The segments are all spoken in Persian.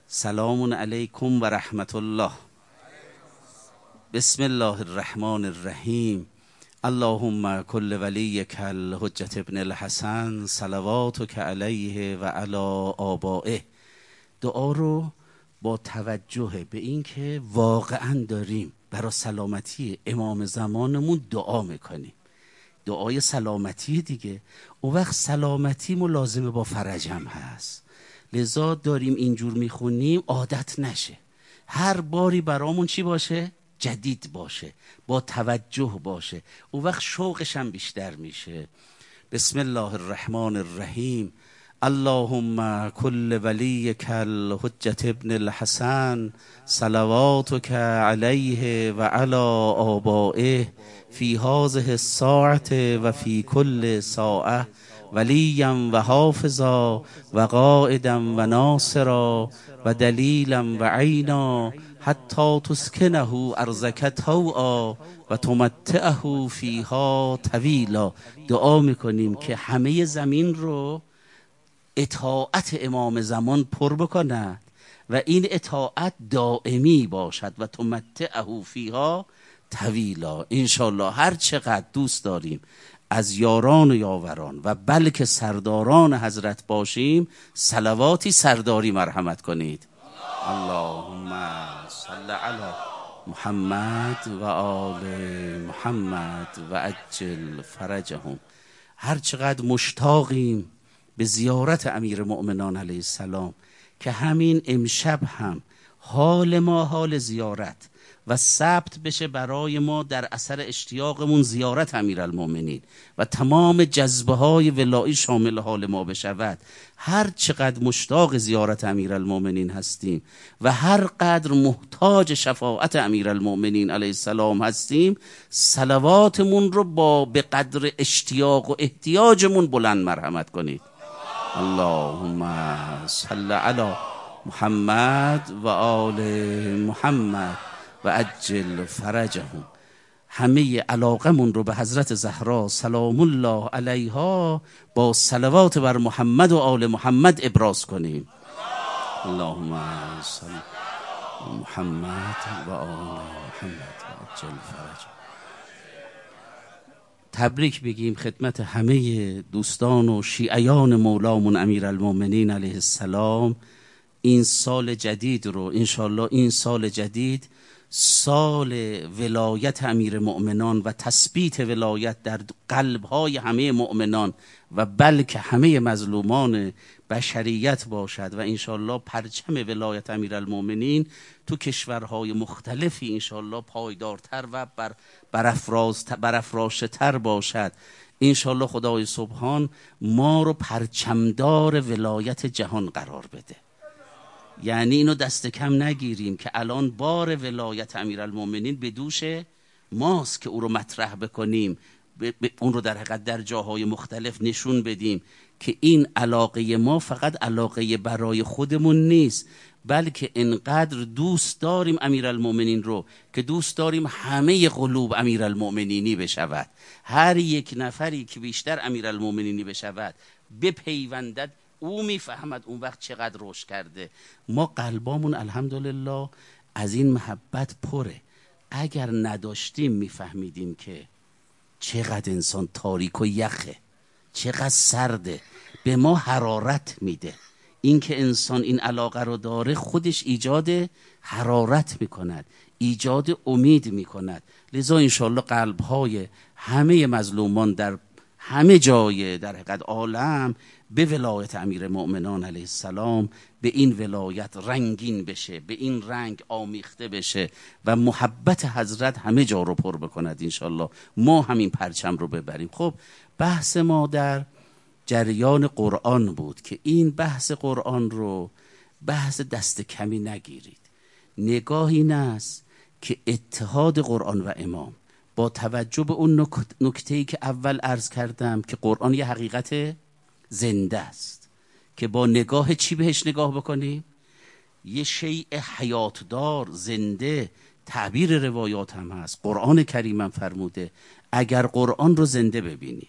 سلام علیکم و رحمت الله. بسم الله الرحمن الرحیم. اللهم کل ولیک الحجة ابن الحسن صلواتک علیه و علی آبائه. دعا رو با توجه به این که واقعا داریم برای سلامتی امام زمانمون دعا میکنیم، دعای سلامتی دیگه، اون وقت سلامتی ملازمه با فرجم هست، لذا داریم اینجور میخونیم عادت نشه، هر باری برامون چی باشه؟ جدید باشه، با توجه باشه، اون وقت شوقش هم بیشتر میشه. بسم الله الرحمن الرحیم. اللهم کل ولیک الحجة ابن الحسن صلواتک علیه و علی آبائه فی هذه الساعة و فی کل ساعة ولیا و حافظا و قائدا و ناصرا و دلیلا و عینا حتی تسکنه ارضک طوعا و تمتعه فیها طویلا. دعا میکنیم که همه زمین رو اطاعت امام زمان پر بکند و این اطاعت دائمی باشد و تمتعه فیها طویلا. انشالله هر چقدر دوست داریم از یاران و یاوران و بلکه سرداران حضرت باشیم، صلواتی سرداری مرحمت کنید. اللهم صل علی محمد و آل محمد و عجل فرجهم. هر چقدر مشتاقیم به زیارت امیر مؤمنان علیه السلام که همین امشب هم حال ما حال زیارت و ثبت بشه برای ما در اثر اشتیاقمون زیارت امیرالمؤمنین و تمام جذبه های ولایی شامل حال ما بشود. هر چقدر مشتاق زیارت امیرالمؤمنین هستیم و هر قدر محتاج شفاعت امیرالمؤمنین علیه السلام هستیم، صلواتمون رو به قدر اشتیاق و احتیاجمون بلند مرحمت کنید. اللهم صل علی محمد و آل محمد و عجل فرجهم. همه علاقمون رو به حضرت زهرا سلام الله علیها با صلوات بر محمد و آل محمد ابراز کنیم. اللهم صل علی محمد و آل محمد و عجل فرجهم. تبریک بگیم خدمت همه دوستان و شیعیان مولامون امیرالمؤمنین علیه السلام. این سال جدید رو انشالله، این سال جدید سال ولایت امیر مؤمنان و تثبیت ولایت در قلب‌های همه مؤمنان و بلکه همه مظلومان بشریت باشد و انشالله پرچم ولایت امیرالمؤمنین تو کشورهای مختلفی انشالله پایدارتر و برافراشته‌تر باشد. انشالله خدای سبحان ما رو پرچمدار ولایت جهان قرار بده. یعنی اینو دست کم نگیریم که الان بار ولایت امیرالمؤمنین به دوش ماست که او رو مطرح بکنیم، اون رو در حقیقت در جاهای مختلف نشون بدیم که این علاقه ما فقط علاقه برای خودمون نیست، بلکه انقدر دوست داریم امیرالمؤمنین رو که دوست داریم همه قلوب امیرالمؤمنینی بشود. هر یک نفری که بیشتر امیرالمؤمنینی بشود، بپیوندد، او میفهمد اون وقت چقدر رشد کرده. ما قلبامون الحمدلله از این محبت پره. اگر نداشتیم میفهمیدیم که چقدر انسان تاریک و یخه، چقدر سرده، به ما حرارت میده. این که انسان این علاقه رو داره خودش ایجاد حرارت میکند، ایجاد امید میکند. لذا انشالله قلبهای همه مظلومان در همه جای در حقیقت عالم به ولایت امیر مؤمنان علیه السلام، به این ولایت رنگین بشه، به این رنگ آمیخته بشه و محبت حضرت همه جا رو پر بکند. انشالله ما همین پرچم رو ببریم. خب بحث ما در جریان قرآن بود که این بحث قرآن رو بحث دست کمی نگیرید. نگاه این است که اتحاد قرآن و امام با توجه به اون نکته‌ای که اول عرض کردم که قرآن یه حقیقت زنده است که با نگاه چی بهش نگاه بکنیم؟ یه شیء حیاتدار زنده. تعبیر روایات هم هست، قرآن کریم هم فرموده اگر قرآن رو زنده ببینیم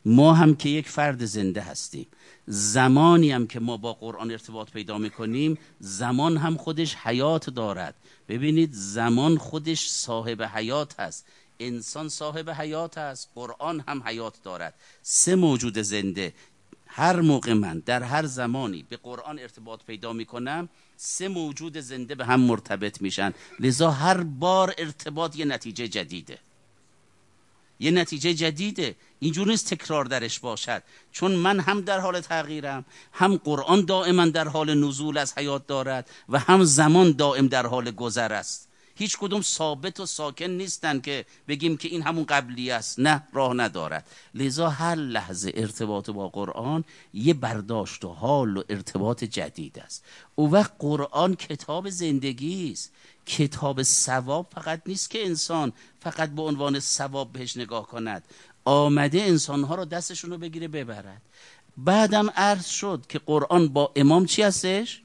ما هم که یک فرد زنده هستیم. زمانی هم که ما با قرآن ارتباط پیدا میکنیم، زمان هم خودش حیات دارد. ببینید زمان خودش صاحب حیات هست، انسان صاحب حیات هست، قرآن هم حیات دارد. سه موجود زنده. هر موقع من در هر زمانی به قرآن ارتباط پیدا میکنم، سه موجود زنده به هم مرتبط میشن. لذا هر بار ارتباط یه نتیجه جدیده، یه نتیجه جدیده. اینجور نیست تکرار درش باشد، چون من هم در حال تغییرم، هم قرآن دائما در حال نزول از حیات دارد و هم زمان دائم در حال گذر است. هیچ کدوم ثابت و ساکن نیستن که بگیم که این همون قبلی است، نه، راه ندارد. لذا هر لحظه ارتباط با قرآن یه برداشت و حال و ارتباط جدید است. او وقت قرآن کتاب زندگی است، کتاب ثواب فقط نیست که انسان فقط به عنوان ثواب بهش نگاه کند. آمده انسانها رو دستشون رو بگیره ببرد. بعدم عرض شد که قرآن با امام چی هستش؟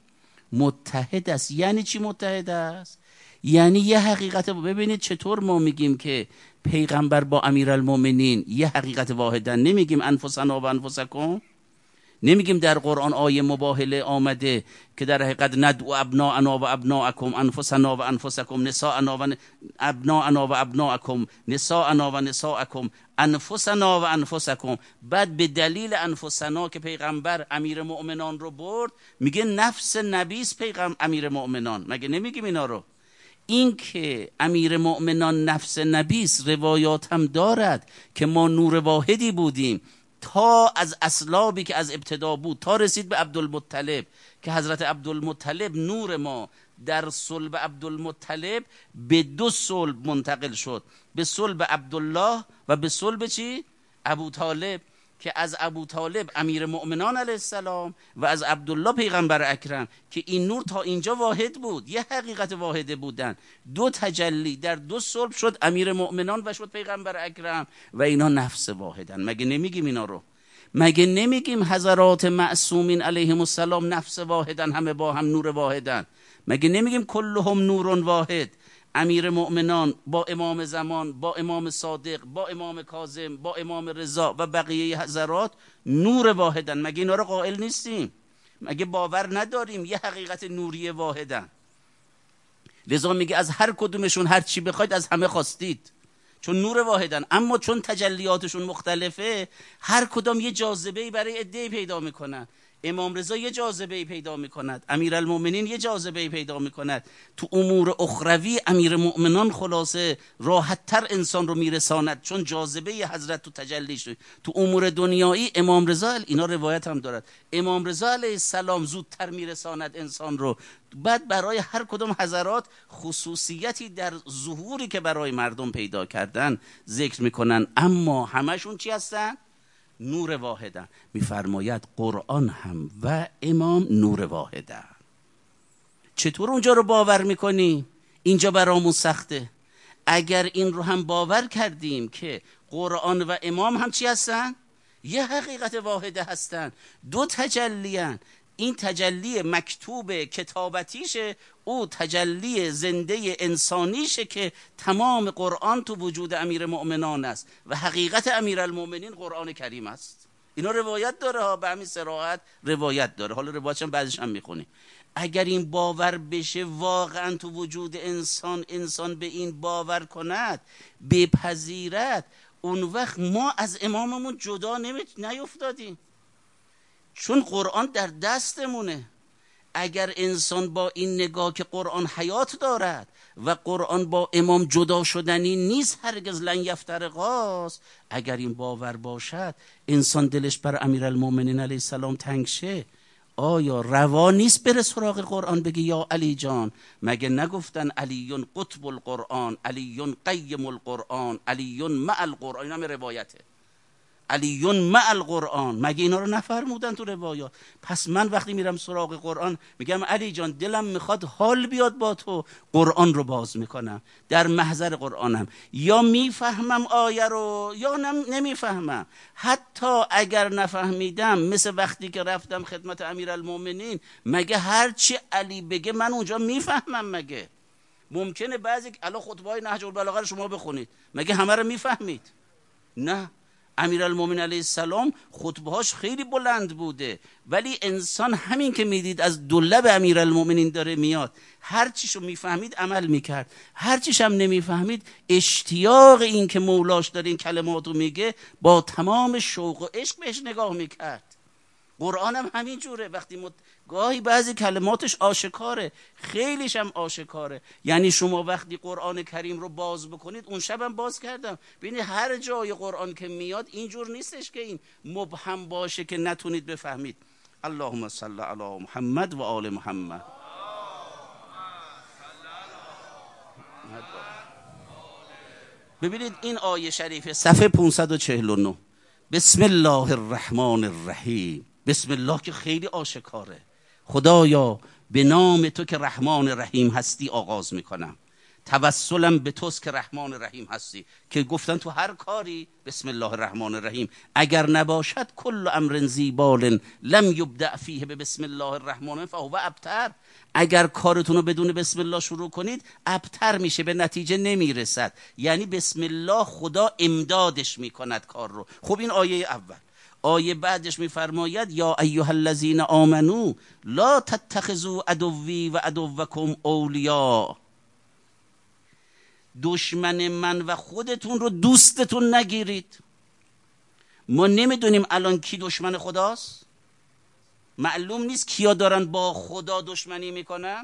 متحد است. یعنی چی متحد است؟ یعنی یه حقیقت. ببینید چطور ما میگیم که پیغمبر با امیرالمومنین یه حقیقت واحدن. نمیگیم انفسنا و انفسکم، نمیگیم در قرآن آیه مباهله آمده که در حقیقت ندعو ابناءنا و ابناءکم انفسنا و انفسکم نساءنا و ابناءنا و ابناءکم نساءنا و نساءکم انفسنا و انفسکم. بعد به دلیل انفسنا که پیغمبر امیر مؤمنان رو برد، میگه نفس نبیس پیغمبر امیر مؤمنان. مگه نمیگیم اینا رو؟ این که امیر مؤمنان نفس نبیس روایات هم دارد که ما نور واحدی بودیم تا از اصلابی که از ابتدا بود تا رسید به عبدالمطلب، که حضرت عبدالمطلب نور ما در صلب عبدالمطلب به دو صلب منتقل شد، به صلب عبدالله و به صلب چی؟ ابو طالب، که از ابو طالب امیر مؤمنان علیه السلام و از عبدالله پیغمبر اکرم، که این نور تا اینجا واحد بود، یه حقیقت واحده بودن. دو تجلی در دو صلب شد امیر مؤمنان و شد پیغمبر اکرم و اینا نفس واحدن. مگه نمیگیم اینا رو؟ مگه نمیگیم حضرات معصومین علیهم السلام نفس واحدن، همه با هم نور واحدن؟ مگه نمیگیم کلهم نور واحد؟ امیر مؤمنان با امام زمان، با امام صادق، با امام کاظم، با امام رضا و بقیه حضرات نور واحدن. مگه اینا رو قائل نیستیم؟ مگه باور نداریم یه حقیقت نوری واحدن؟ لذا میگه از هر کدومشون هر چی بخواید از همه خواستید، چون نور واحدن. اما چون تجلیاتشون مختلفه، هر کدام یه جاذبه‌ای برای عده‌ای پیدا میکنن. امام رضا یه جاذبه‌ای پیدا میکند، امیرالمومنین یه جاذبه‌ای پیدا میکند. تو امور اخروی امیر مؤمنان خلاصه راحت‌تر انسان رو میرساند، چون جاذبه حضرت تو تجلی شد. تو امور دنیایی امام رضا، اینا روایت هم دارد، امام رضا علیه السلام زودتر میرساند انسان رو. بعد برای هر کدوم حضرات خصوصیتی در ظهوری که برای مردم پیدا کردن ذکر میکنن، اما همشون چی هستن؟ نور واحدن. میفرماید قرآن هم و امام نور واحدن. چطور اونجا رو باور میکنی؟ اینجا برامون سخته. اگر این رو هم باور کردیم که قرآن و امام هم چی هستن؟ یه حقیقت واحده هستن، دو تجلیان. این تجلی مکتوب کتابتیشه، او تجلی زنده انسانیشه که تمام قرآن تو وجود امیر مؤمنان است و حقیقت امیر المؤمنین قرآن کریم است. اینا روایت داره ها، به همین صراحت روایت داره. حالا روایتش هم بعدش هم میخونیم. اگر این باور بشه واقعا تو وجود انسان به این باور کند، بپذیرد، اون وقت ما از اماممون جدا نیفتادیم، چون قرآن در دستمونه. اگر انسان با این نگاه که قرآن حیات دارد و قرآن با امام جدا شدنی نیست، هرگز لن یفترقاست، اگر این باور باشد، انسان دلش بر امیرالمومنین علیه السلام تنگ شه، آیا روا نیست بره سراغ قرآن بگه یا علی جان؟ مگه نگفتن علی قطب القرآن، علی قیم القرآن، علی مع القرآن؟ این هم روایته، علی مع القرآن. مگه اینا رو نفرمودن تو روایات؟ پس من وقتی میرم سراغ قرآن میگم علی جان دلم میخواد حال بیاد با تو، قرآن رو باز میکنم، در محضر قرآنم، یا میفهمم آیه رو یا نمیفهمم. حتی اگر نفهمیدم، مثل وقتی که رفتم خدمت امیرالمومنین، مگه هرچی علی بگه من اونجا میفهمم؟ مگه ممکنه بعضی الان خطبه های نهج البلاغه رو شما بخونید، مگه همه رو میفهمید؟ نه. امیرالمومنین علیه السلام خطبه‌هاش خیلی بلند بوده، ولی انسان همین که میدید از دولب امیرالمومنین داره میاد، هر چیشو میفهمید عمل میکرد، هر چیش هم نمیفهمید اشتیاق این که مولاش داره این کلماتو میگه با تمام شوق و عشق بهش نگاه میکرد. قرآن هم همین جوره، وقتی گاهی بعضی کلماتش آشکاره، خیلیش هم آشکاره. یعنی شما وقتی قرآن کریم رو باز بکنید، اون شبم باز کردم، ببینید هر جای قرآن که میاد اینجور نیستش که این مبهم باشه که نتونید بفهمید. اللهم صل علی محمد و آل محمد. ببینید این آیه شریف صفحه 549، بسم الله الرحمن الرحیم. بسم الله که خیلی آشکاره. خدایا به نام تو که رحمان رحیم هستی آغاز میکنم، توسلم به توست که رحمان رحیم هستی، که گفتن تو هر کاری بسم الله الرحمن الرحیم، اگر نباشد کل امر زیبال لم یبدأ فیه به بسم الله الرحمن فهو ابتر. اگر کارتون رو بدون بسم الله شروع کنید ابتر میشه، به نتیجه نمیرسد. یعنی بسم الله خدا امدادش میکند کار رو. خب این آیه اول. آیه بعدش میفرماید یا ایها الذین آمنو لا تتخذوا عدوی و عدوکم اولیاء. دشمن من و خودتون رو دوستتون نگیرید. ما نمیدونیم الان کی دشمن خداست؟ معلوم نیست کیا دارن با خدا دشمنی میکنن.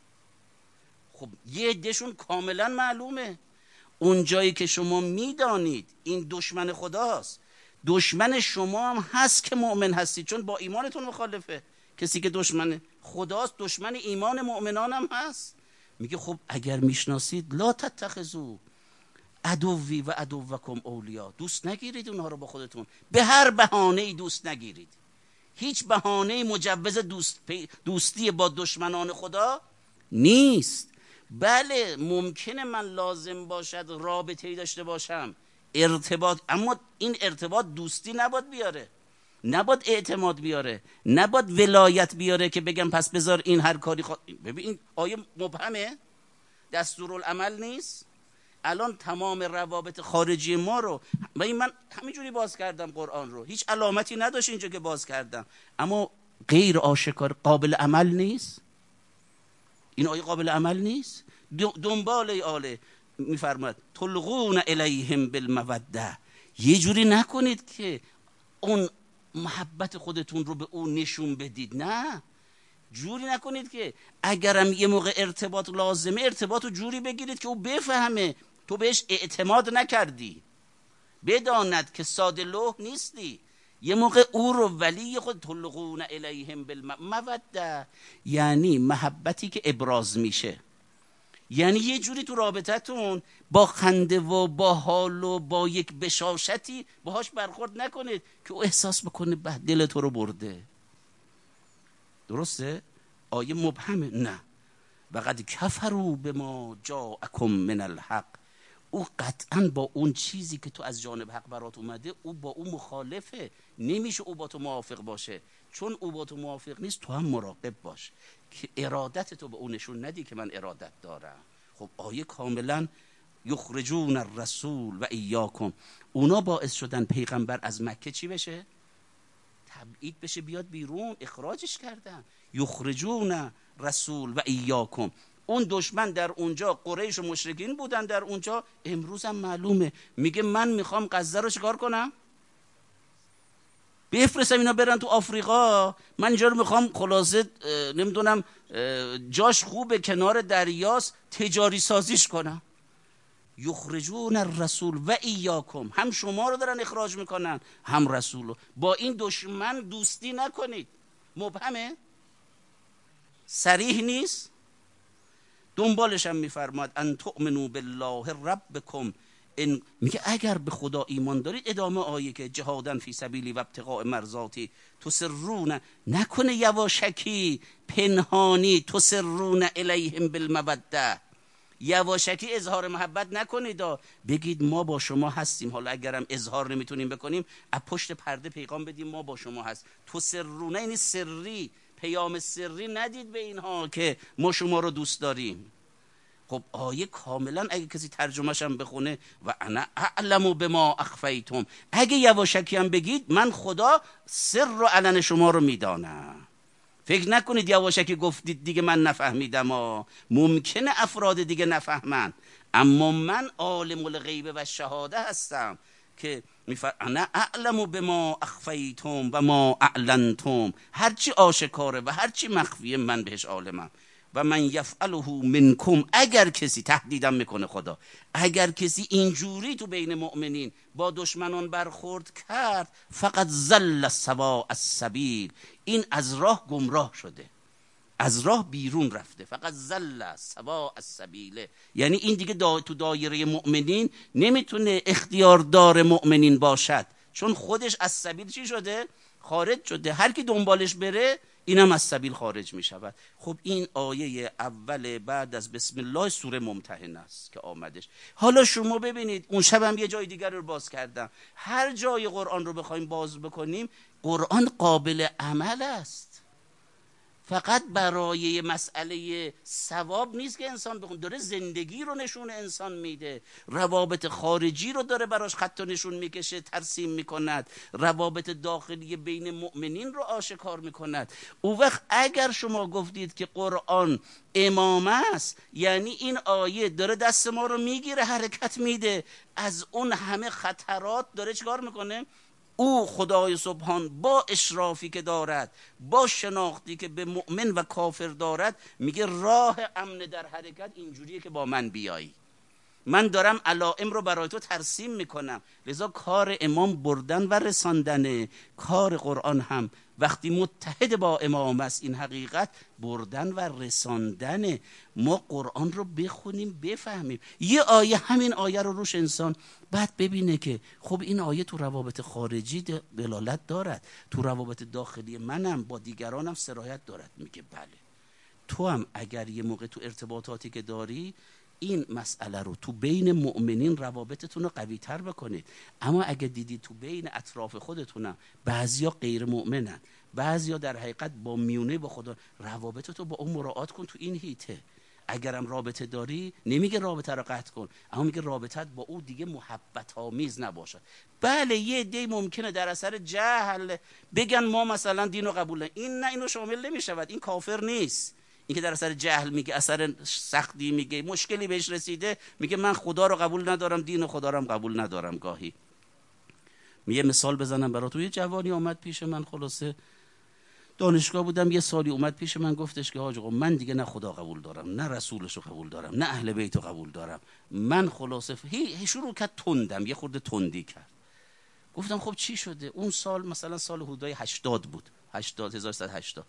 خب یه عدهشون کاملا معلومه. اون جایی که شما میدانید این دشمن خداست، دشمن شما هم هست که مؤمن هستید، چون با ایمانتون مخالفه. کسی که دشمن خداست دشمن ایمان مؤمنان هم هست. میگه خب اگر میشناسید لا تتخذوا عدوی و عدوکم اولیا، دوست نگیرید اونها رو با خودتون، به هر بهانه‌ای دوست نگیرید. هیچ بهانه‌ای مجوز دوستی با دشمنان خدا نیست. بله ممکنه من لازم باشد رابطه‌ای داشته باشم، ارتباط، اما این ارتباط دوستی نباید بیاره، نباید اعتماد بیاره، نباید ولایت بیاره که بگم پس بذار این هر کاری ببین این آیه مبهمه، دستورالعمل نیست. الان تمام روابط خارجی ما رو من همینجوری باز کردم، قرآن رو هیچ علامتی نداشت اینجا که باز کردم، اما غیر آشکار، قابل عمل نیست. این آیه قابل عمل نیست. دنبال آله میفرماد تلقون الیهم بالموده، یه جوری نکنید که اون محبت خودتون رو به اون نشون بدید، نه جوری نکنید که اگرم یه موقع ارتباط لازمه ارتباط رو جوری بگیرید که او بفهمه تو بهش اعتماد نکردی، بداند که ساده لوح نیستی. یه موقع او رو ولی خود تلقون الیهم بالموده، یعنی محبتی که ابراز میشه، یعنی یه جوری تو رابطتون با خنده و با حال و با یک بشاشتی باهاش برخورد نکنید که او احساس بکنه به دل تو رو برده. درسته؟ آیه مبهمه؟ نه. وقد کفروا بما جاءکم من الحق، او قطعا با اون چیزی که تو از جانب حق برات اومده او با اون مخالفه، نمیشه او با تو موافق باشه. چون او با تو موافق نیست تو هم مراقب باش که ارادت تو به اون نشون ندی که من ارادت دارم. خب آیه کاملا یخرجون الرسول و ایاکم، اونا باعث شدن پیغمبر از مکه چی بشه؟ تبعید بشه، بیاد بیرون، اخراجش کردن. یخرجون رسول و ایاکم، اون دشمن در اونجا قریش و مشرکین بودن در اونجا، امروز هم معلومه. میگه من میخوام غزه رو چیکار کنم؟ بفرستم اینا برن تو آفریقا، من اینجا رو میخوام خلاصه نمیدونم جاش خوبه کنار دریاست تجاری سازیش کنم. یخرجون الرسول و ایاکم، هم شما رو دارن اخراج میکنن هم رسول رو. با این دشمن دوستی نکنید. مبهمه؟ صریح نیست؟ دنبالش هم میفرماد ان تؤمنوا بالله ربکم، میگه اگر به خدا ایمان دارید، ادامه آیه که جهادن فی سبیلی و ابتغاء مرضاتی تسرون، نکنه یواشکی پنهانی، تسرون الیهم بالموده، یواشکی اظهار محبت نکنید، بگید ما با شما هستیم، حالا اگرم اظهار نمیتونیم بکنیم از پشت پرده پیغام بدیم ما با شما هست. تسرون یعنی سری، پیام سری ندید به اینها که ما شما رو دوست داریم. خب آیه کاملا اگه کسی ترجمهش هم بخونه و انا اعلم بما اخفیتم، اگه یواشکی هم بگید من خدا سر و علن شما رو میدانم. فکر نکنید یواشکی گفتید دیگه من نفهمیدم. ممکنه افراد دیگه نفهمن، اما من عالم الغیب و شهاده هستم که انا اعلم بما اخفیتم و ما اعلنتم، هرچی آشکاره و هرچی مخفیه من بهش عالمم. و من یفعله منکم، اگر کسی، تهدیدم میکنه خدا، اگر کسی اینجوری تو بین مؤمنین با دشمنان برخورد کرد، فقط زل سواء السبیل، این از راه گمراه شده، از راه بیرون رفته. فقط زل سواء السبیل یعنی این دیگه تو دایره مؤمنین نمیتونه اختیاردار مؤمنین باشد، چون خودش از سبیل چی شده؟ خارج شده. هر کی دنبالش بره اینم از سبیل خارج می شود. خب این آیه اول بعد از بسم الله سوره ممتحنه است که آمدش. حالا شما ببینید، اون شبم یه جای دیگر رو باز کردم، هر جای قرآن رو بخوایم باز بکنیم قرآن قابل عمل است، فقط برای مسئله ثواب نیست که انسان بخونه، داره زندگی رو نشون انسان میده، روابط خارجی رو داره براش خط و نشون میکشه، ترسیم میکند، روابط داخلی بین مؤمنین رو آشکار میکند. او وقت اگر شما گفتید که قرآن امامه است، یعنی این آیه داره دست ما رو میگیره، حرکت میده، از اون همه خطرات داره چیکار میکنه؟ او خدای سبحان با اشرافی که دارد، با شناختی که به مؤمن و کافر دارد، میگه راه امن در حرکت اینجوریه که با من بیایی، من دارم علائم رو برای تو ترسیم میکنم. لذا کار امام بردن و رساندنه، کار قرآن هم وقتی متحد با امام است این حقیقت بردن و رساندنه. ما قرآن رو بخونیم بفهمیم، یه آیه، همین آیه رو روش انسان بعد ببینه که خب این آیه تو روابط خارجی دلالت دارد، تو روابط داخلی منم با دیگرانم سرایت دارد. میگه بله، تو هم اگر یه موقع تو ارتباطاتی که داری این مسئله رو تو بین مؤمنین روابطتون رو قوی تر بکنید، اما اگه دیدی تو بین اطراف خودتونم بعضیا غیر مؤمنن، بعضیا در حقیقت با میونه با خدا، روابطتو با اون مراعات کن تو این هیته. اگرم رابطه داری نمیگه رابطه رو قطع کن، اما میگه رابطت با او دیگه محبت آمیز نباشد. بله یه عده ممکنه در اثر جهل بگن ما مثلا دین رو قبول این نه، اینو شامل نمیشود، این کافر نیست. این که در اثر جهل میگه، اثر سختی میگه، مشکلی بهش رسیده، میگه من خدا رو قبول ندارم، دین خدا رو هم قبول ندارم. گاهی یه مثال بزنم براتون، یه جوانی اومد پیش من، خلاصه دانشگاه بودم، یه سالی اومد پیش من گفتش که حاج آقا من دیگه نه خدا قبول دارم، نه رسولش رو قبول دارم، نه اهل بیت رو قبول دارم. من خلاصه شروع کرد تندم، یه خورده تندی کرد. گفتم خب چی شده؟ اون سال مثلا سال حدودای 80 بود، 1180.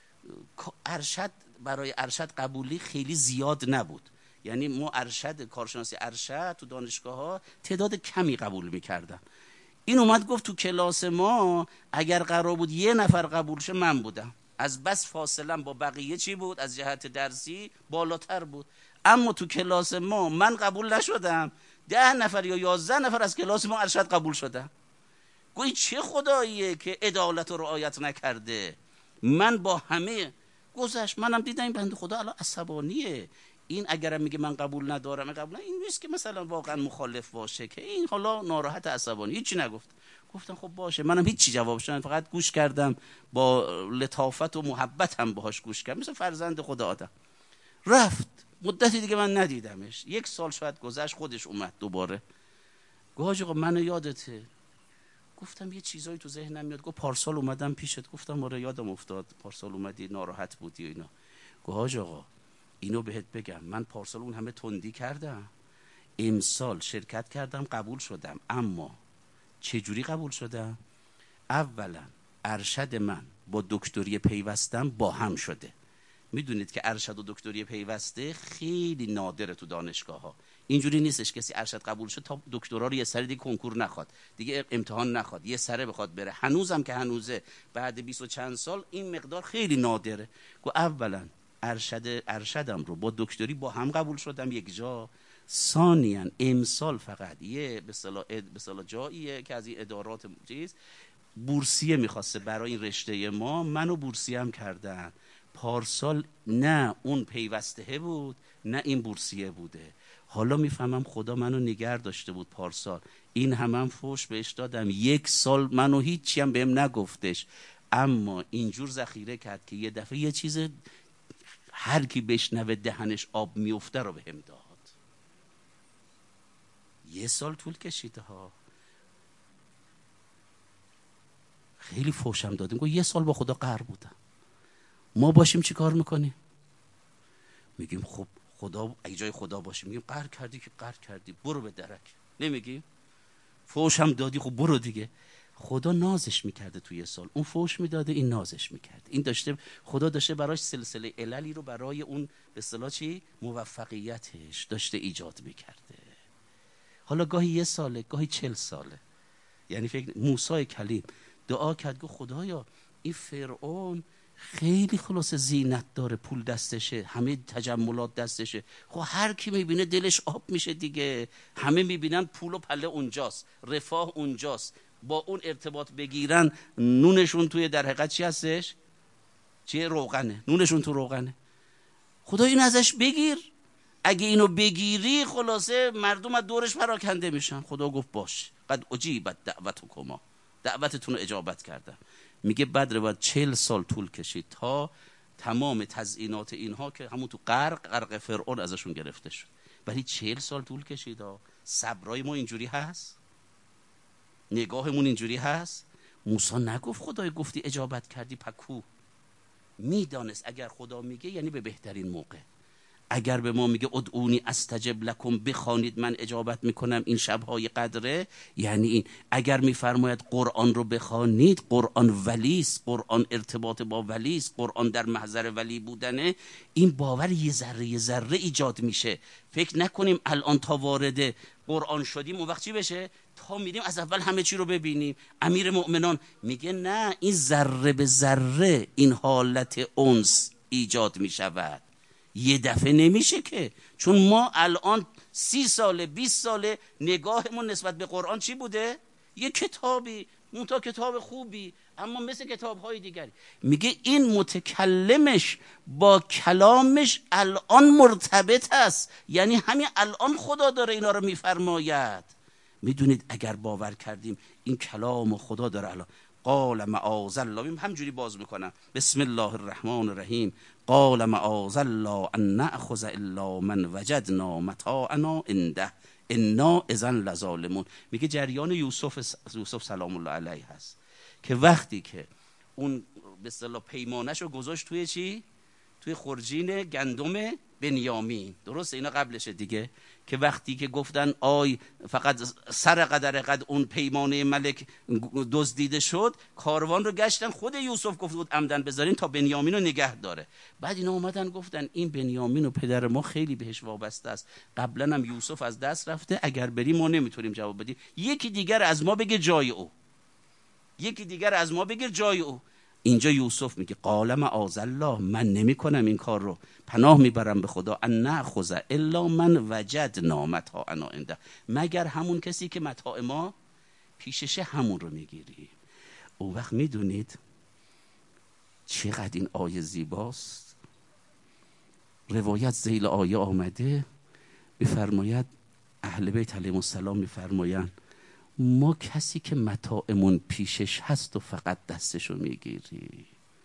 ارشد، برای ارشد قبولی خیلی زیاد نبود، یعنی ما ارشد، کارشناسی ارشد تو دانشگاه ها تعداد کمی قبول میکردن. این اومد گفت تو کلاس ما اگر قرار بود یه نفر قبول شه من بودم، از بس فاصلم با بقیه چی بود؟ از جهت درسی بالاتر بود، اما تو کلاس ما من قبول نشدم، 10 نفر یا 11 نفر از کلاس ما ارشد قبول شدن. گویی چه خداییه که عدالت رو رعایت نکرده؟ من با همه گذشت، منم دیدم این بنده خدا الان عصبانیه، این اگرم میگه من قبول ندارم، این نیست که مثلا واقعا مخالف باشه که این حالا ناراحت عصبانی، هیچی نگفت. گفتم خب باشه، منم هیچی جوابش ندادم، فقط گوش کردم، با لطافت و محبت هم باهاش گوش کردم، مثل فرزند خدا آدم. رفت، مدتی دیگه من ندیدمش، 1 سال شاید گذشت، خودش اومد دوباره. گفت آقا منو یادته؟ گفتم یه چیزایی تو ذهنم میاد. گفت پارسال اومدم پیشت. گفتم آره یادم افتاد، پارسال اومدی ناراحت بودی و اینا. گفت حاج آقا اینو بهت بگم، من پارسال اون همه تندی کردم، امسال شرکت کردم قبول شدم. اما چه جوری قبول شدم؟ اولا ارشد من با دکتری پیوستم با هم شده. میدونید که ارشد و دکتری پیوسته خیلی نادره تو دانشگاه ها، اینجوری نیستش کسی ارشد قبول شد تا دکترا رو یه سری دیگه کنکور نخواد، دیگه امتحان نخواد، یه سره بخواد بره. هنوزم که هنوزه بعد 20 و چند سال این مقدار خیلی نادره. گفت اولا ارشدم رو با دکتری با هم قبول شدم یک جا، ثانیاً امسال فقط یه به اصطلاح جاییه که از این ادارات بورسیه میخواسته برای این رشته ما، منو بورسیه هم کردن، پارسال نه اون پیوسته بود نه این بورسیه بوده. حالا میفهمم خدا منو نگر داشته بود پارسال، این هم فوش بهش دادم، 1 سال منو هیچی هم بهم نگفتش، اما اینجور ذخیره کرد که یه دفعه یه چیز هر کی بشنوه دهنش آب میفته رو بهم داد. 1 سال طول کشیده ها. خیلی فوشم دادیم، گفت 1 سال با خدا قهر بودم. ما باشیم چی کار میکنیم؟ میگیم خب خدا، اگه جای خدا باشیم میگیم قهر کردی که قهر کردی، برو به درک. نمیگیم فوش هم دادی خب برو دیگه. خدا نازش میکرده توی 1 سال، اون فوش میداده این نازش میکرده، این داشته، خدا داشته براش سلسله عللی رو برای اون به اصطلاح چی موفقیتش داشته ایجاد میکرده. حالا گاهی 1 ساله گاهی 40 ساله. یعنی فکر موسی کلیم دعا کرد گفت خدایا این فرعون خیلی خلاص زینت داره، پول دستشه، همه تجملات دستشه، خب هر کی میبینه دلش آب میشه دیگه، همه میبینن پول و پله اونجاست، رفاه اونجاست، با اون ارتباط بگیرن، نونشون توی در حقیقت چی هستش؟ چیه؟ روغنه، نونشون تو روغنه. خدا این ازش بگیر، اگه اینو بگیری خلاصه مردم از دورش پراکنده میشن. خدا گفت باش، قد اجیبت دعوتکما، دعوتتون رو اجابت کردم. میگه بعد روایت 40 سال طول کشید تا تمام تزیینات اینها که همون تو غرق فرعون ازشون گرفته شد. ولی 40 سال طول کشید. صبرای ما اینجوری هست؟ نگاهمون اینجوری هست؟ موسی نگفت خدای گفتی اجابت کردی پکو، میدانست اگر خدا میگه یعنی به بهترین موقع. اگر به ما میگه ادعونی استجب لکم، بخوانید من اجابت میکنم این شبهای قدره، یعنی این. اگر میفرماید قرآن رو بخوانید، قرآن ولیست، قرآن ارتباط با ولیست، قرآن در محضر ولی بودنه، این باور یه ذره ایجاد میشه. فکر نکنیم الان تا وارد قرآن شدیم اون وقت چی بشه؟ تا میریم از اول همه چی رو ببینیم. امیر مؤمنان میگه نه، این ذره به ذره این حالت انس ایجاد میشود، یه دفعه نمیشه که. چون ما الان 30 ساله 20 ساله نگاهمون نسبت به قرآن چی بوده؟ یه کتابی، منتها کتاب خوبی، اما مثل کتاب‌های دیگری. میگه این متکلمش با کلامش الان مرتبط است، یعنی همین الان خدا داره اینا رو میفرماید. میدونید اگر باور کردیم این کلام خدا داره الان، قال معاذ الله، همجوری باز میکنم، بسم الله الرحمن الرحیم، قال معاذ الله ان نأخذ الا من وجدنا متاعنا عنده انا اذا لظالمون. میگه جریان یوسف سلام الله علیه هست که وقتی که اون به اصطلاح پیمانش رو گذاشت توی چی؟ توی خرجین گندم بنیامین، درسته؟ اینا قبلشه دیگه، که وقتی که گفتن آی فقط سر قد اون پیمانه ملک دزدیده شد، کاروان رو گشتن، خود یوسف گفت بود عمدن بذارین تا بنیامین رو نگه داره. بعد اینا اومدن گفتن این بنیامین و پدر ما خیلی بهش وابسته است، قبلا هم یوسف از دست رفته، اگر بریم ما نمیتونیم جواب بدیم، یکی دیگر از ما بگه جای او، یکی دیگر از ما بگیر جای او. اینجا یوسف میگه قال معاذ الله، من نمی کنم این کار رو، پناه میبرم به خدا، ان نأخذ الا من وجدنا متاعنا عنده، مگر همون کسی که متاع ما پیششه همون رو میگیریم. اون وقت میدونید چقدر این آیه زیباست. روایت ذیل آیه آمده میفرماید اهل بیت علیهم السلام میفرمایند ما کسی که متاعمون پیشش هست و فقط دستشو میگیری.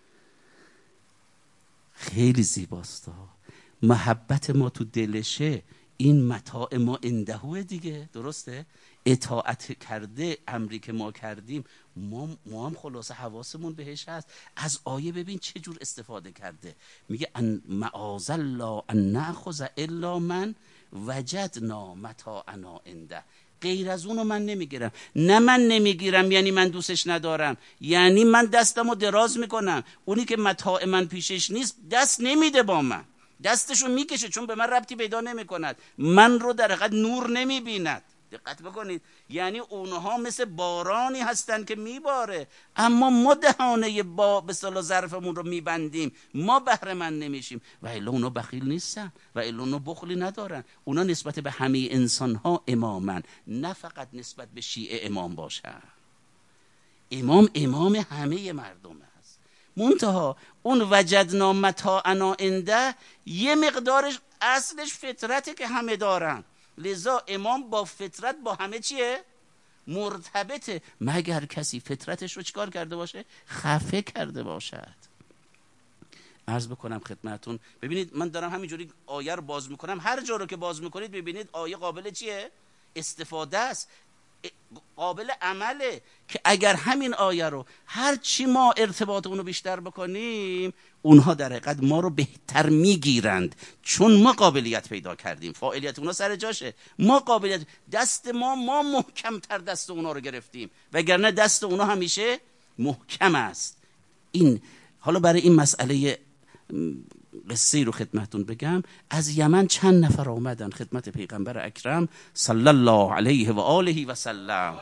خیلی زیباست. محبت ما تو دلشه، این متاع ما اندهوه دیگه، درسته؟ اطاعت کرده امری که ما کردیم، ما هم خلاصه حواسمون بهش هست. از آیه ببین چه جور استفاده کرده، میگه ان معاذ الله ان نأخذ الا من وجدنا متاعنا عنده، غیر از اونو من نمیگیرم. نه من نمیگیرم یعنی من دوستش ندارم، یعنی من دستمو دراز میکنم، اونی که متاع من پیشش نیست دست نمیده با من، دستشو میکشه، چون به من ربطی پیدا نمیکند، من رو در حقیقت نور نمیبیند. دقت بکنید، یعنی اونها مثل بارانی هستن که میباره، اما ما دهانه به اصطلاح ظرفمون رو میبندیم، ما بهره مند نمیشیم. و الا اونا بخیل نیستن، و الا اونا بخلی ندارن، اونا نسبت به همه انسان ها امامن، نه فقط نسبت به شیعه امام باشن. امام همه مردم هست. منتها اون وجدنا متاعنا عنده یه مقدارش اصلش فطرته که همه دارن، لذا امام با فطرت با همه چیه؟ مرتبطه، مگر کسی فطرتش رو چیکار کرده باشه؟ خفه کرده باشد. عرض بکنم خدمتون، ببینید من دارم همینجوری آیه رو باز میکنم، هر جا رو که باز میکنید ببینید آیه قابل چیه؟ استفاده است، قابل عمله، که اگر همین آیه رو هر چی ما ارتباط اونو بیشتر بکنیم اونها در حقیقت ما رو بهتر میگیرند، چون ما قابلیت پیدا کردیم، فاعلیت اونها سر جاشه، ما قابلیت، دست ما محکمتر دست اونها رو گرفتیم، وگرنه دست اونها همیشه محکم است. این حالا برای این مسئله قصه رو خدمتون بگم. از یمن چند نفر آمدن خدمت پیغمبر اکرم صلی الله علیه و آله و سلم،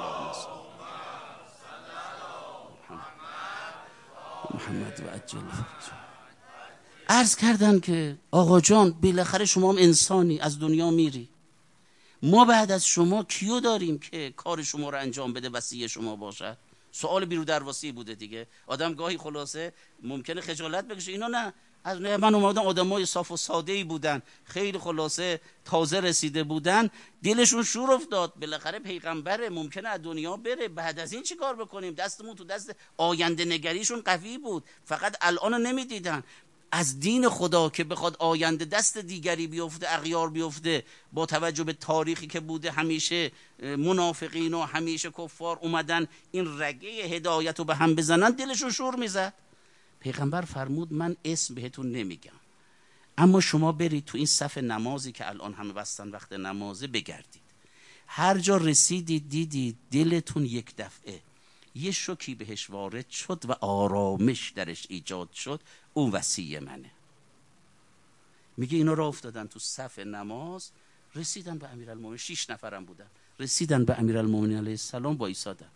محمد و عجل عرض کردن که آقا جان بالاخره شما هم انسانی، از دنیا میری، ما بعد از شما کیو داریم که کار شما رو انجام بده، وصی شما باشد؟ سوال بیرو درواسی بوده دیگه. آدم گاهی خلاصه ممکنه خجالت بکشه، اینا نه، از من اومدن آدمای صاف و ساده‌ای بودن، خیلی خلاصه تازه رسیده بودن، دلشون شور افتاد، بالاخره پیغمبره، ممکنه از دنیا بره، بعد از این چی کار بکنیم؟ دستمون تو دست، آینده نگریشون قوی بود، فقط الانو نمیدیدن. از دین خدا که بخواد آینده دست دیگری بیفته، اغیار بیفته، با توجه به تاریخی که بوده همیشه منافقین و همیشه کفار اومدن این رگه هدایت رو به هم بزنن، دلشون شور میزد. پیغمبر فرمود من اسم بهتون نمیگم، اما شما برید تو این صف نمازی که الان همه بستن وقت نمازه بگردید، هر جا رسیدید دیدید دلتون یک دفعه یه شوکی بهش وارد شد و آرامش درش ایجاد شد، اون وصی منه. میگه اینا را افتادن تو صف نماز، رسیدن به امیرالمومنین، 6 نفرم بودن، رسیدن به امیرالمومنین علیه السلام، وایسادن.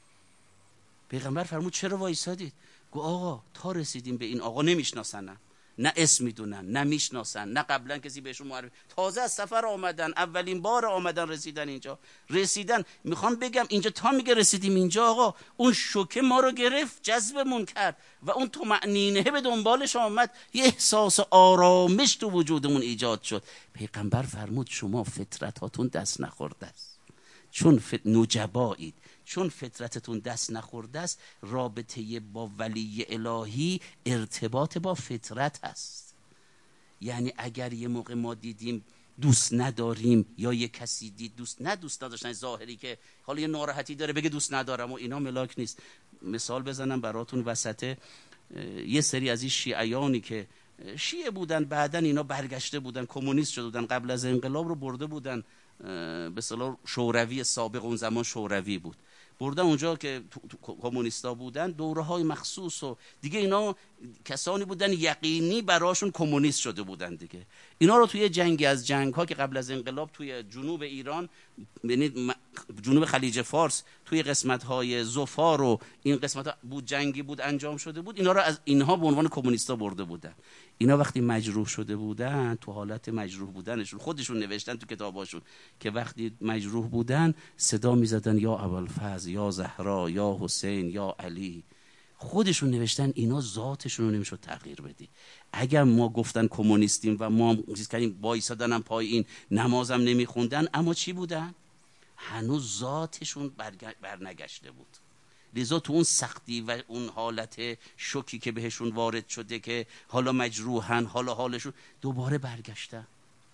پیغمبر فرمود چرا وایسادید؟ گو آقا تا رسیدیم به این آقا، نمیشناسن، نه اسم میدونن، نه میشناسن، نه قبلا کسی بهشون معرفی، تازه از سفر آمدن، اولین بار آمدن، رسیدن اینجا، رسیدن میخوام بگم اینجا تا میگه رسیدیم اینجا آقا، اون شوکه ما رو گرفت، جذبمون کرد و اون طمأنینه به دنبالش آمد، یه احساس آرامش تو وجودمون ایجاد شد. پیغمبر فرمود شما فطرتاتون دست نخورده است، چون نجبایید، چون فطرتتون دست نخورده است، رابطه با ولی الهی ارتباط با فطرت هست. یعنی اگر یه موقع ما دیدیم دوست نداریم، یا یه کسی دید دوست نداشتن ظاهری که حالا یه ناراحتی داره بگه دوست ندارم، و اینا ملاک نیست. مثال بزنم براتون، وسط یه سری از این شیعیانی که شیعه بودن، بعدن اینا برگشته بودن کمونیست شده بودن، قبل از انقلاب رو برده بودن به اصطلاح شوروی سابق، اون زمان شوروی بود، بردن اونجا که کمونیستا بودن، دوره‌های مخصوص، و دیگه اینا کسانی بودن یقینی براشون کمونیست شده بودن دیگه. اینا رو توی جنگی از جنگ‌ها که قبل از انقلاب توی جنوب ایران، یعنی جنوب خلیج فارس، توی قسمت‌های ظفار و این قسمت‌ها بود، جنگی بود انجام شده بود، اینا رو از اینها به عنوان کمونیستا برده بودن. اینا وقتی مجروح شده بودن، تو حالت مجروح بودنشون خودشون نوشتن تو کتاباشون که وقتی مجروح بودن صدا می‌زدن یا ابوالفضل، یا زهرا، یا حسین، یا علی. خودشون نوشتن اینا ذاتشون رو نمیشد تغییر بدی. اگر ما گفتن کمونیستیم و ما چیز کردیم وایسادن پای این، نمازم نمیخوندن، اما چی بودن؟ هنوز ذاتشون برنگشته بود. لذا تو اون سختی و اون حالت شوکی که بهشون وارد شده که حالا مجروحن، حالا حالشون دوباره برگشتن.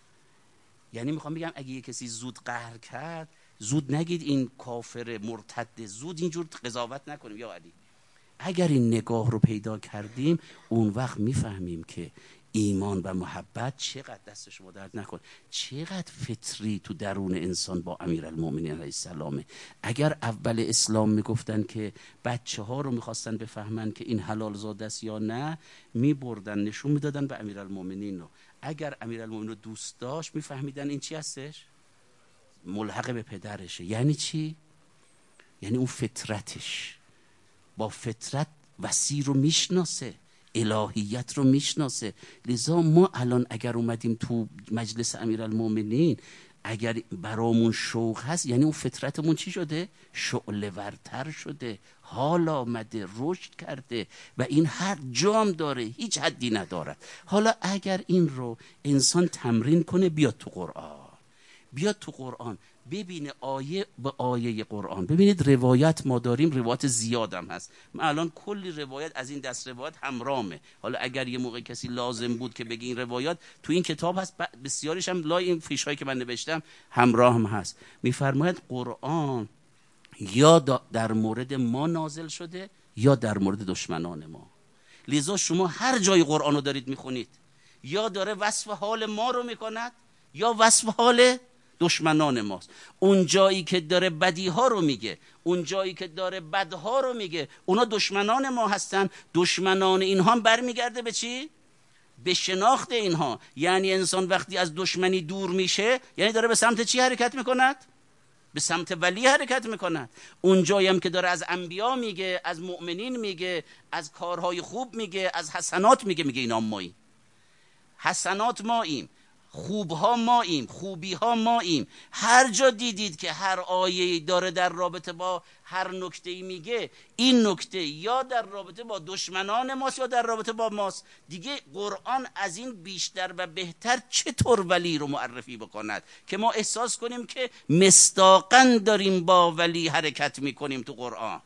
یعنی میخوام بگم اگه یه کسی زود قهر کرد، زود نگید این کافر مرتد، زود اینجور قضاوت نکنیم. یا علی، اگر این نگاه رو پیدا کردیم، اون وقت میفهمیم که ایمان و محبت چقدر دست شما درد نکن، چقدر فطری تو درون انسان با امیرالمومنین علیه السلامه. اگر اول اسلام میگفتن که بچه ها رو میخواستن بفهمن که این حلال زاده است یا نه، میبردن نشون میدادن به امیرالمومنین رو. اگر امیرالمومنین رو دوست داشت میفهمیدن این چی هستش؟ ملحق به پدرشه. یعنی چی؟ یعنی اون فطرتش، با فطرت وصی رو میشناسه، الهیت رو میشناسه. لذا ما الان اگر اومدیم تو مجلس امیرالمومنین، اگر برامون شوق هست یعنی اون فطرتمون چی شده؟ شعله ورتر شده، حال آمده، رشد کرده و این هر جام داره، هیچ حدی ندارد. حالا اگر این رو انسان تمرین کنه، بیاد تو قرآن ببینه آیه به آیه قرآن. ببینید روایت ما داریم، روایت زیادم هست. من الان کلی روایت از این دست روایت همرامه. حالا اگر یه موقع کسی لازم بود که بگی این روایات تو این کتاب هست، بسیاریش هم لای این فیش هایی که من نوشتم همراه هم هست. میفرماید قرآن یا در مورد ما نازل شده یا در مورد دشمنان ما. لذا شما هر جای قرآن رو دارید میخونید، یا داره وصف حال ما رو میکند یا وصف حال دشمنان ماست. اون جایی که داره بدی ها رو میگه، اون جایی که داره بدها رو میگه، اونا دشمنان ما هستن. دشمنان اینها هم برمیگرده به چی؟ به شناخت اینها. یعنی انسان وقتی از دشمنی دور میشه، یعنی داره به سمت چی حرکت میکند؟ به سمت ولی حرکت میکند. اون جایی هم که داره از انبیا میگه، از مؤمنین میگه، از کارهای خوب میگه، از حسنات میگه اینا ماییم. حسنات ماییم، خوبها ماییم، خوبیها ماییم. هر جا دیدید که هر آیه‌ای داره در رابطه با هر نکته‌ای میگه، این نکته یا در رابطه با دشمنان ماست یا در رابطه با ماست. دیگه قرآن از این بیشتر و بهتر چطور ولی رو معرفی بکند که ما احساس کنیم که مصداقاً داریم با ولی حرکت میکنیم تو قرآن.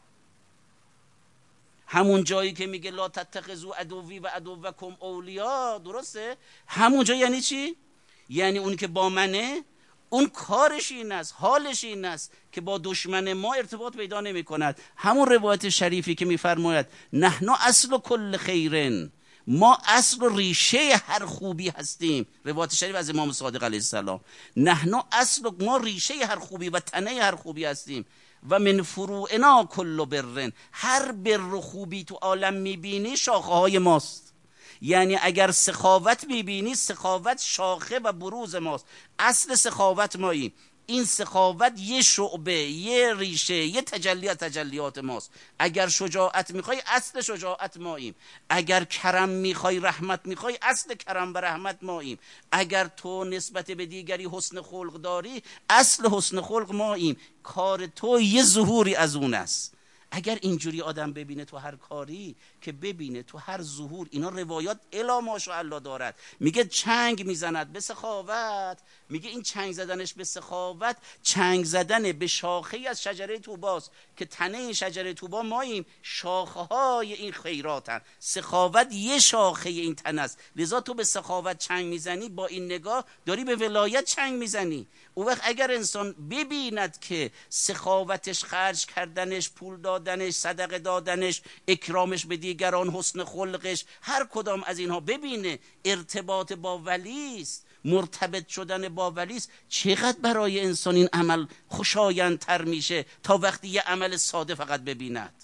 همون جایی که میگه لا تتخذوا عدوی و عدوکم اولیا، درسته؟ همون جا یعنی چی؟ یعنی اون که با منه، اون کارش این است، حالش این است که با دشمن ما ارتباط پیدا نمی کند. همون روایت شریفی که میفرماید نحن اصل کل خیرن، ما اصل و ریشه هر خوبی هستیم. روایت شریف از امام صادق علیه السلام. نحن اصل، ما ریشه هر خوبی و تنه هر خوبی هستیم. و من فروعنا کل برن، هر بر و خوبی تو عالم میبینی شاخه های ماست. یعنی اگر سخاوت میبینی، سخاوت شاخه و بروز ماست. اصل سخاوت ماییم. این سخاوت یه شعبه، یه ریشه، یه تجلی از تجلیات ماست. اگر شجاعت میخوای، اصل شجاعت ماییم. اگر کرم میخوای، رحمت میخوای، اصل کرم و رحمت ماییم. اگر تو نسبت به دیگری حسن خلق داری، اصل حسن خلق ماییم. کار تو یه ظهوری از اون است. اگر اینجوری آدم ببینه تو هر کاری، که ببینه تو هر ظهور، اینا روایات الا ماشاءالله دارد. میگه چنگ میزند به سخاوت، میگه این چنگ زدنش به سخاوت، چنگ زدن به شاخه از شجره طوباست که تنه این شجره طوبا ماییم، شاخه های این خیراتن. سخاوت یه شاخه این تنه است. لذا تو به سخاوت چنگ میزنی، با این نگاه داری به ولایت چنگ میزنی. اون وقت اگر انسان ببیند که سخاوتش، خرج کردنش، پول دادنش، صدقه دادنش، اکرامش به دیگران، حسن خلقش، هر کدام از اینها ببینه ارتباط با ولیست، مرتبط شدن با ولیست، چقدر برای انسان این عمل خوشایندتر میشه تا وقتی یه عمل ساده فقط ببیند.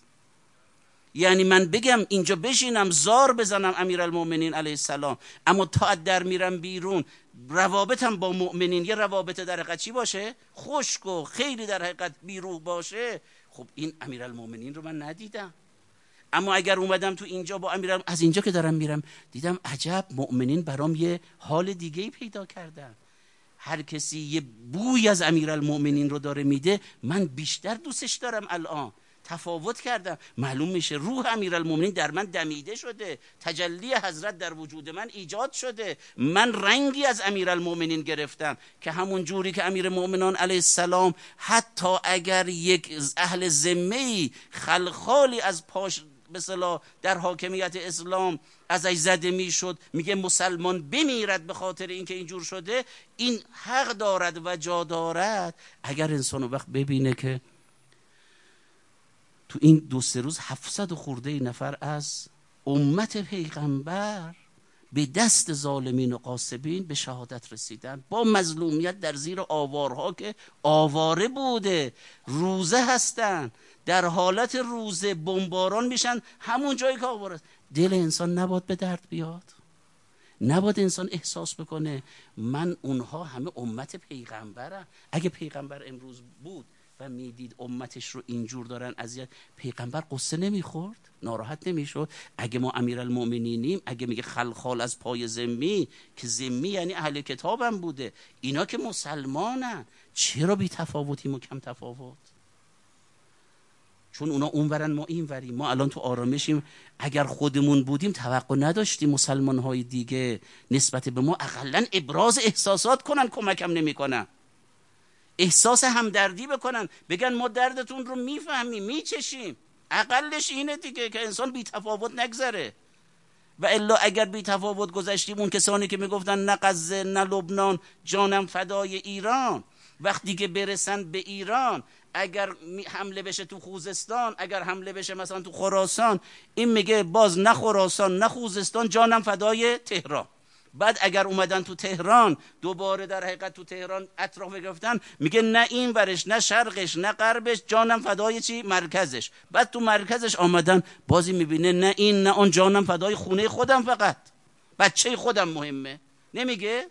یعنی من بگم اینجا بشینم زار بزنم امیرالمومنین علیه السلام، اما تا در میرم بیرون روابطم با مؤمنین یه روابط در حقیقت چی باشه؟ خشک و خیلی در حقیقت بیروح باشه، خب این امیرالمومنین رو من ندیدم. اما اگر اومدم تو اینجا با امیرالمومنین، از اینجا که دارم میرم دیدم عجب مؤمنین برام یه حال دیگه‌ای پیدا کردن. هر کسی یه بوی از امیرالمومنین رو داره میده، من بیشتر دوستش دارم. الان تفاوت کردم، معلوم میشه روح امیرالمومنین در من دمیده شده، تجلی حضرت در وجود من ایجاد شده، من رنگی از امیرالمومنین گرفتم که همون جوری که امیرالمومنین علیه السلام حتی اگر یک اهل ذمه‌ای خلخالی از پاش به اصطلاح در حاکمیت اسلام ازش زده میشد، میگه مسلمان بمیرد به خاطر اینکه اینجور شده، این حق دارد و جا دارد. اگر انسان وقت ببینه که تو این 2-3 روز 700 خورده نفر از امت پیغمبر به دست ظالمین و قاصبین به شهادت رسیدن، با مظلومیت در زیر آوارها که آواره بوده، روزه هستن، در حالت روزه بمباران میشن همون جایی که آواره است. دل انسان نباید به درد بیاد؟ نباید انسان احساس بکنه من اونها همه امت پیغمبرم؟ اگه پیغمبر امروز بود و میدید امتش رو اینجور دارن اذیت، پیغمبر قصه نمیخورد؟ ناراحت نمیشد؟ اگه ما امیرالمؤمنینیم، اگه میگه خلخال از پای ذمی، که ذمی یعنی اهل کتابم بوده، اینا که مسلمانن، چرا بی تفاوتیم و کم تفاوت؟ چون اونا اونورن ما اینوریم. ما الان تو آرامشیم. اگر خودمون بودیم توقع نداشتیم مسلمان‌های دیگه نسبت به ما اقلن ابراز احساسات کنن، کمکم نمی‌کنن، احساس همدردی بکنن، بگن ما دردتون رو میفهمیم، میچشیم. اقلش اینه دیگه که انسان بی تفاوت نگذره. و الا اگر بی تفاوت گذشتیم، اون کسانی که میگفتن نه غزه نه لبنان جانم فدای ایران، وقتی که برسن به ایران، اگر حمله بشه تو خوزستان، اگر حمله بشه مثلا تو خراسان، این میگه باز نه خراسان نه خوزستان جانم فدای تهران. بعد اگر اومدن تو تهران، دوباره در حقیقت تو تهران اطراف گرفتن، میگه نه این ورش نه شرقش نه غربش جانم فدای چی؟ مرکزش. بعد تو مرکزش آمدن، بازی میبینه نه این نه اون، جانم فدای خونه خودم، فقط بچه خودم مهمه. نمیگه؟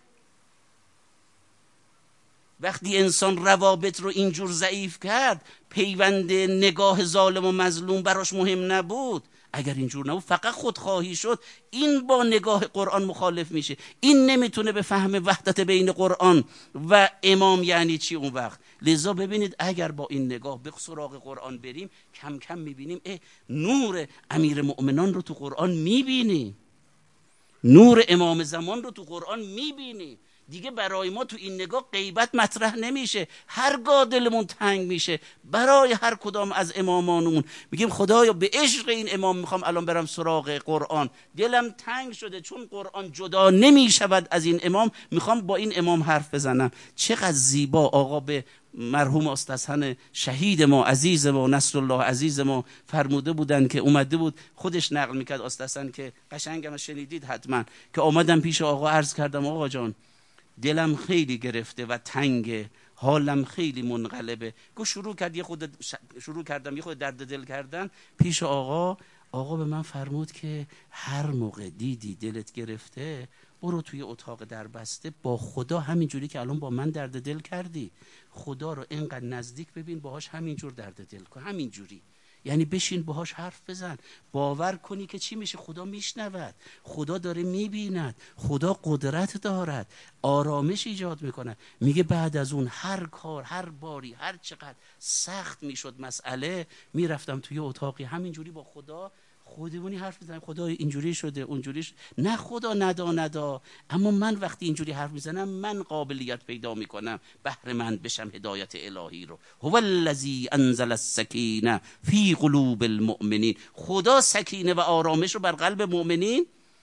وقتی انسان روابط رو اینجور ضعیف کرد، پیوند نگاه ظالم و مظلوم براش مهم نبود، اگر اینجور نبود فقط خودخواهی شد، این با نگاه قرآن مخالف میشه. این نمیتونه به فهم وحدت بین قرآن و امام یعنی چی اون وقت. لذا ببینید اگر با این نگاه به سراغ قرآن بریم، کم کم میبینیم نور امیر مؤمنان رو تو قرآن میبینیم، نور امام زمان رو تو قرآن میبینیم. دیگه برای ما تو این نگاه غیبت مطرح نمیشه. هرگاه دلمون تنگ میشه برای هر کدام از امامانمون، میگیم خدایا به عشق این امام میخوام الان برم سراغ قرآن، دلم تنگ شده چون قرآن جدا نمیشود از این امام، میخوام با این امام حرف بزنم. چقدر زیبا آقا به مرحوم استاذ شهید ما عزیز ما نصرالله عزیز ما فرموده بودن که اومده بود، خودش نقل میکرد استاذ که قشنگم شنیدید حتما، که آمدم پیش آقا عرض کردم آقا جان دلم خیلی گرفته و تنگه، حالم خیلی منقلبه. شروع کردم یه خود درد دل کردن پیش آقا. آقا به من فرمود که هر موقع دیدی دلت گرفته، برو توی اتاق دربسته با خدا همینجوری که الان با من درد دل کردی، خدا رو اینقدر نزدیک ببین، باهاش همینجور درد دل کن، همینجوری. یعنی بشین باهاش حرف بزن، باور کنی که چی میشه؟ خدا میشنود، خدا داره میبیند، خدا قدرت دارد، آرامش ایجاد میکنه. میگه بعد از اون هر کار، هر باری، هر چقدر سخت میشد مسئله، میرفتم توی اتاقی همینجوری با خدا خودمونی حرف میزنم، خدا اینجوری شده اونجوری شده. نه خدا ندا، اما من وقتی اینجوری حرف میزنم من قابلیت پیدا میکنم بهره مند بشم هدایت الهی رو. هو الذی انزل السکینه فی قلوب المؤمنین، خدا سکینه و آرامش رو بر قلب مؤمنین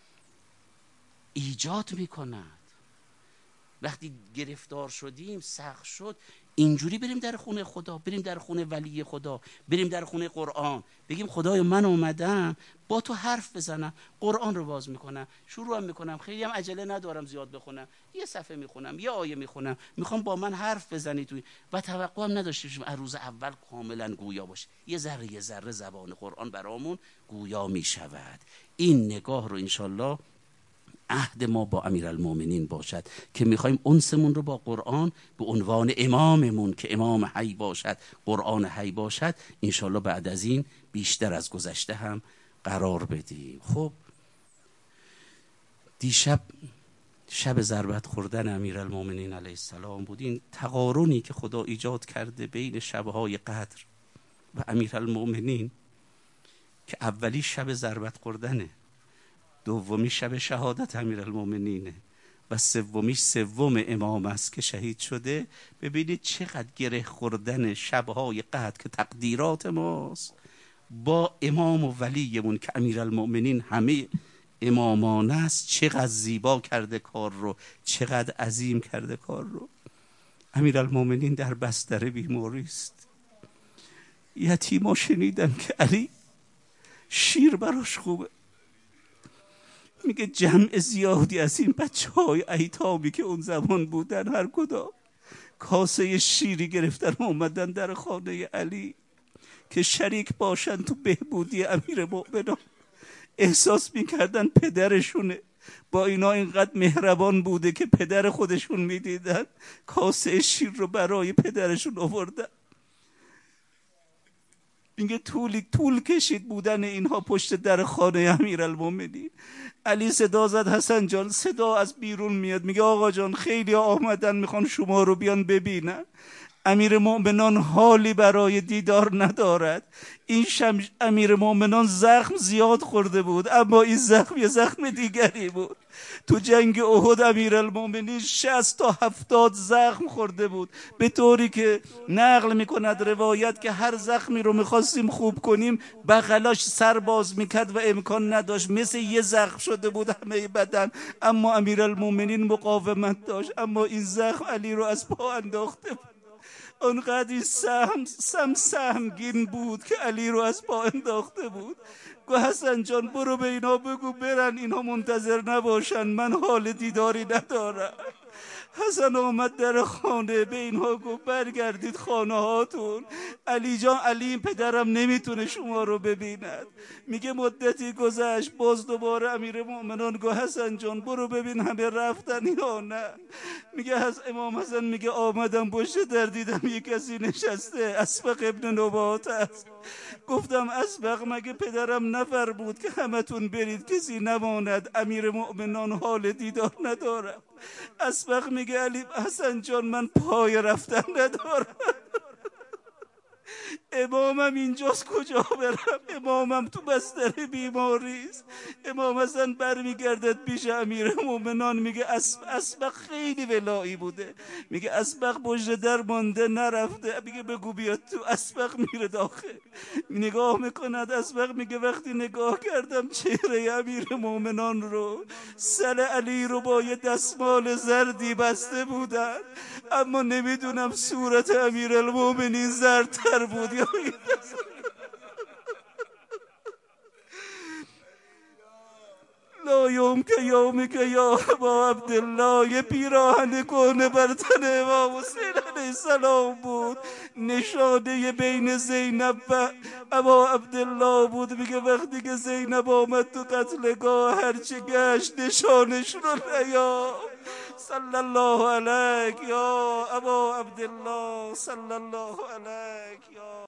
ایجاد میکند. وقتی گرفتار شدیم، سخت شد، اینجوری بریم در خونه خدا، بریم در خونه ولی خدا، بریم در خونه قرآن، بگیم خدایا من اومدم با تو حرف بزنم. قرآن رو باز میکنم، شروع میکنم، خیلی هم عجله ندارم زیاد بخونم، یه صفحه میخونم، یه آیه میخونم، میخوام با من حرف بزنی توی، و توقع هم نداشته باشیم از روز اول کاملا گویا باشه. یه ذره زبان قرآن برامون گویا میشود. این نگاه رو انشالله عهد ما با امیرالمؤمنین باشد که میخوایم انسمون رو با قرآن به عنوان اماممون که امام حی باشد، قرآن حی باشد، انشالله بعد از این بیشتر از گذشته هم قرار بدیم. خب دیشب شب ضربت خوردن امیرالمؤمنین علیه السلام بود. این تقارنی که خدا ایجاد کرده بین شبهای قدر و امیرالمؤمنین که اولی شب ضربت خوردنه، دومی شب شهادت امیرالمؤمنینه و سومیش سوم امام است که شهید شده. ببینید چقدر گره خوردن شبهای قدر که تقدیرات ماست با امام و ولیمون که امیرالمؤمنین همه امامان است، چقدر زیبا کرده کار رو، چقدر عظیم کرده کار رو. امیرالمؤمنین در بستر بیماری است. یتیما شنیدم که علی شیر براش خوبه، میگه جمع زیادی از این بچه‌های ایتامی که اون زمان بودن هر کدام کاسه شیری گرفتن اومدن در خانه علی که شریک باشن تو بهبودی امیر مؤمنان. احساس میکردن پدرشونه، با اینا اینقدر مهربان بوده که پدر خودشون میدیدن، کاسه شیر رو برای پدرشون آوردن. میگه طول کشید بودن اینها پشت در خانه امیرالمومنین. علی صدا زد حسن جان، صدا از بیرون میاد، میگه آقا جان خیلی آمدن میخوان شما رو بیان ببینن. امیر مومنان حالی برای دیدار ندارد. این امیر مومنان زخم زیاد خورده بود، اما این زخم یه زخم دیگری بود. تو جنگ احد امیرالمومنین 60 تا 70 زخم خورده بود، به طوری که نقل میکند روایت که هر زخمی رو میخواستیم خوب کنیم بغلاش سر باز میکرد و امکان نداشت، مثل یه زخم شده بود همه بدن. اما امیرالمومنین مقاومت داشت، اما این زخم علی رو از پا انداخته بود. اونقدر این سهمگین بود که علی رو از پا انداخته بود. گو حسن جان برو به اینا بگو برن، اینا منتظر نباشن، من حال دیداری ندارم. حسن آمد در خانه، به اینها گفت برگردید خانه هاتون. علی جان، علی پدرم نمیتونه شما رو ببیند. میگه مدتی گذشت، باز دوباره امیر مومنان گفت حسن جان برو ببین همه رفتن یا نه. میگه امام حسن میگه آمدم پشت در دیدم یک کسی نشسته، اسبق ابن نبات است. گفتم اسبق مگه پدرم نفر بود که همتون برید کسی نماند، امیر مومنان حال دیدار ندارم. اسبق میگه علی حسن جان من پای رفتن ندارم، امامم اینجاست کجا برم، امامم تو بستر بیماریست. امام حسن برمیگردد پیش امیر مومنان، میگه اسبق خیلی ولایی بوده، میگه اسبق پشت در مانده نرفته، میگه بگو بیاد تو. اسبق میره داخل، نگاه میکند. اسبق میگه وقتی نگاه کردم چهره امیر مومنان رو، سر علی رو با یه دستمال زردی بسته بودن، اما نمیدونم صورت امیرالمومنین زردتر بود یا لا یومک یا ابا عبدالله. یه پیراهن کهنه بر تن امام حسین علیه السلام بود، نشانه بین زینب و ابا عبدالله بود. میگه وقتی که زینب آمد تو قتلگاه، هرچی گشت نشانش رو نیا. صلی الله علیک یا ابا عبدالله، صلی الله علیک یا